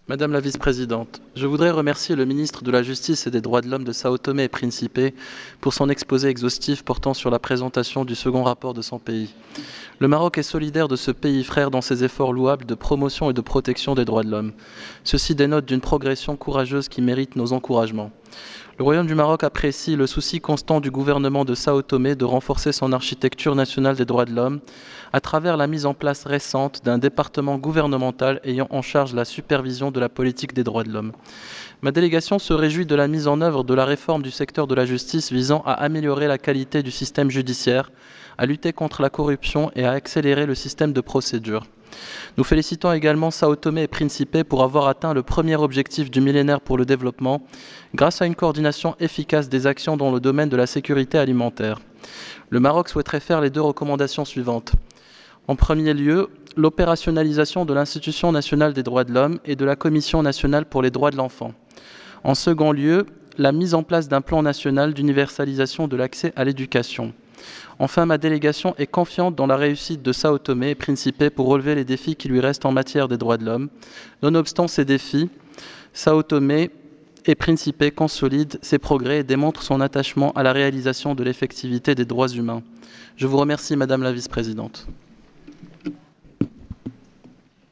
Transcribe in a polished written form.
Madame la vice-présidente, je voudrais remercier le ministre de la Justice et des Droits de l'Homme de Sao Tomé et Principe pour son exposé exhaustif portant sur la présentation du second rapport de son pays. Le Maroc est solidaire de ce pays frère dans ses efforts louables de promotion et de protection des droits de l'homme. Ceci dénote d'une progression courageuse qui mérite nos encouragements. Le Royaume du Maroc apprécie le souci constant du gouvernement de Sao Tomé de renforcer son architecture nationale des droits de l'homme à travers la mise en place récente d'un département gouvernemental ayant en charge la supervision de la politique des droits de l'homme. Ma délégation se réjouit de la mise en œuvre de la réforme du secteur de la justice visant à améliorer la qualité du système judiciaire, à lutter contre la corruption et à accélérer le système de procédure. Nous félicitons également Sao Tomé et Principe pour avoir atteint le premier objectif du millénaire pour le développement grâce à une coordination efficace des actions dans le domaine de la sécurité alimentaire. Le Maroc souhaiterait faire les deux recommandations suivantes. En premier lieu, l'opérationnalisation de l'Institution nationale des droits de l'homme et de la Commission nationale pour les droits de l'enfant. En second lieu, la mise en place d'un plan national d'universalisation de l'accès à l'éducation. Enfin, ma délégation est confiante dans la réussite de Sao Tomé et Principe pour relever les défis qui lui restent en matière des droits de l'homme. Nonobstant ces défis, Sao Tomé et Principe consolide ses progrès et démontre son attachement à la réalisation de l'effectivité des droits humains. Je vous remercie, Madame la Vice-présidente.